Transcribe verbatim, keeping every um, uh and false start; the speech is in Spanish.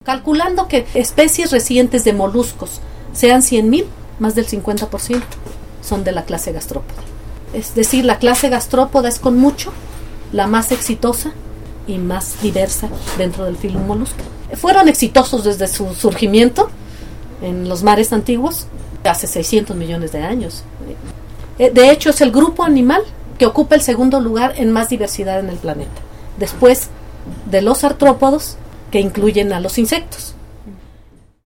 Calculando que especies recientes de moluscos sean cien mil, más del cincuenta por ciento son de la clase gastrópoda. Es decir, la clase gastrópoda es con mucho la más exitosa y más diversa dentro del filo molusco. Fueron exitosos desde su surgimiento en los mares antiguos hace seiscientos millones de años. De hecho, es el grupo animal que ocupa el segundo lugar en más diversidad en el planeta, después de los artrópodos, que incluyen a los insectos.